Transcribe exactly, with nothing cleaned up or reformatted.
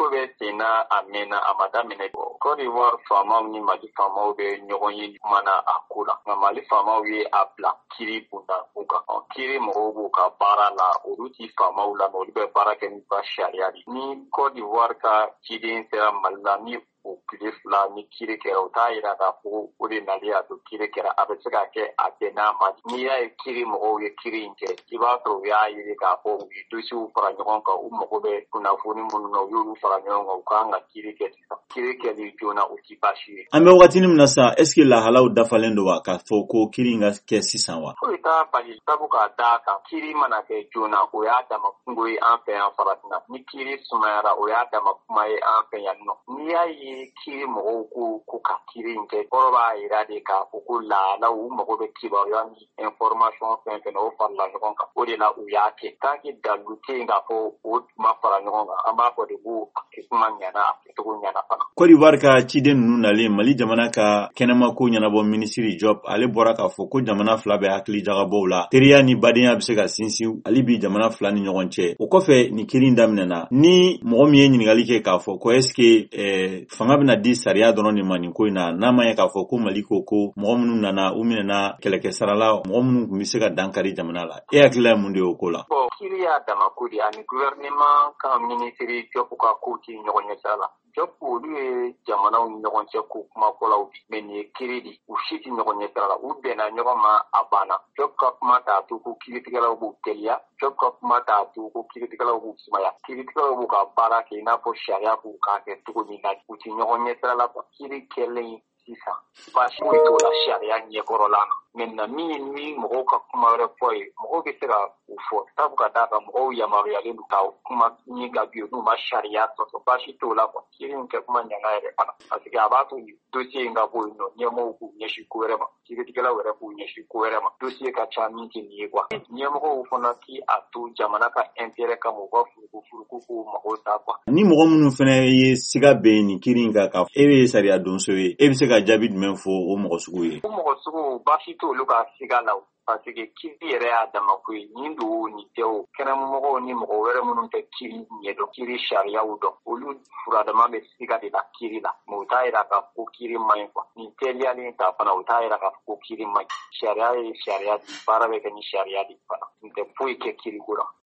ko bɛ sen na a mɛnna a ma daminɛ Côte d'Ivoire faamaw ni Mali faamaw bɛ ɲɔgɔn ye mana a ko la nka Mali faamaw ye a bila kiri kunda u kan kiri mɔgɔw b'u ka baara la olu ti faamaw la olu bɛ baara kɛ n'u ka sariya de ni Côte d'Ivoire ka ciden sera Mali la ni o tile fila ni kiri kɛra o t'a yira k'a fɔ o de nali a to kiri kɛra a bɛ se ka kɛ a bɛn n'a ma n'i y'a ye kiri mɔgɔw ye kiri in kɛ i b'a sɔrɔ u y'a yiri k'a fɔ u ye dosiw fara ɲɔgɔn kan u mago bɛ kunnafoni minnu na u y'olu fara ɲɔgɔn kan u kan ka kiri kɛ sisan kiri kɛli joona o ti baasi ye. An bɛ wagati min na sisan est ce que lahalaw dafalen don wa k'a fɔ ko kiri in ka kɛ sisan wa? Foyi t'a bali sabu k'a d'a kan kiri mana kɛ joona o y'a dama kungo ye an fɛ yan Farafinna ni kiri sumayara o y'a dama kuma ye an fɛ yan nɔ n'i y'a ye kiri mɔgɔw ko ko ka kiri in kɛ kɔrɔ b'a yira de k'a fɔ ko lahalaw u mago bɛ kibaruya ni information fɛn fɛn na o farala ɲɔgɔn kan o de la u y'a kɛ tant que dalu tɛ yen k'a fɔ o ma fara ɲɔgɔn kan an b'a fɔ de ko a kɛ kuma ɲana a kɛcogo ɲana fana. Côte d'Ivoire ka ciden ninnu nalen Mali jamana ka kɛnɛma ko ɲɛnabɔ minisiri Diop ale bɔra k'a fɔ ko jamana fila bɛ hakili jagabɔw la teriya ni badenya bɛ se ka sinsin hali bi jamana fila ni ɲɔgɔn cɛ o kɔfɛ ni kiri in daminɛna ni mɔgɔ min ye ɲininkali kɛ k'a fɔ ko est ce que eh, fanga bɛna di sariya dɔrɔn de ma nin ko in na n'a ma ye k'a fɔ ko Mali ko ko mɔgɔ minnu nana u minɛna kɛlɛkɛ sarala mɔgɔ minnu tun bɛ se ka dankari jamana la e hakilila ye mun de y'o ko la? Bon kiri y'a dama ko de ani gouvernement ka minisiri Diop ka ko ti ɲɔgɔn ɲɛ sira la Diop olu ye jamanaw ni ɲɔgɔn cɛ ko kumafɔlaw bi mais nin ye kiri de u si ti ɲɔgɔn ɲɛ sira la u bɛnna ɲɔgɔn ma a banna Diop ka kuma t'a to ko kiritigɛlaw b'u teliya Diop ka kuma t'a to ko kiritigɛlaw b'u sumaya kiritigɛlaw b'u ka baara kɛ i n'a fɔ sariya b'u k'a kɛ cogo min na u ti ɲɔgɔn ɲɛ sira la kiri kɛlen sisan baasi foyi t'o la sariya ɲɛkɔrɔla na maintenant min ye ni mɔgɔw ka kuma wɛrɛ fɔ ye mɔgɔw bɛ se ka u fɔ sabu ka d'a kan mɔgɔw yamaruyalen don ka kuma min ka bi n'u ma sariya sɔsɔ baasi t'o la quoi kiri in kɛ kuma ɲana yɛrɛ fana parce que a b'a to dossier in ka bɔ yen nɔ ɲɛmɔgɔw k'u ɲɛsin ko wɛrɛ ma kiritigɛlaw yɛrɛ k'u ɲɛsin ko wɛrɛ ma dossier ka ca min tɛ nin ye quoi ɲɛmɔgɔw fana ti a to jamana ka intérêt kama u ka furuku furuku k'u mago sa quoi. Ni mɔgɔ minnu fana ye siga bɛn nin kiri in kan ka e bɛ sariya donso ye e bɛ se ka jaabi jumɛn fɔ o mɔgɔ sugu ye? O mɔgɔ sugu baasi t'olu ka siga la parce que kiri yɛrɛ y'a dama ko ye nin don nin tɛ o kɛnɛmɔgɔw ni mɔgɔ wɛrɛ minnu tɛ kiri ɲɛdɔn kiri sariyaw dɔn olu furadama bɛ siga de la kiri la mais u t'a yira k'a fɔ ko kiri man ɲi quoi nin teliyalen ta fana u t'a yira k'a fɔ ko kiri man ɲi sariya ye sariya di baara bɛ kɛ ni sariya de fana nin tɛ foyi kɛ kiriko la.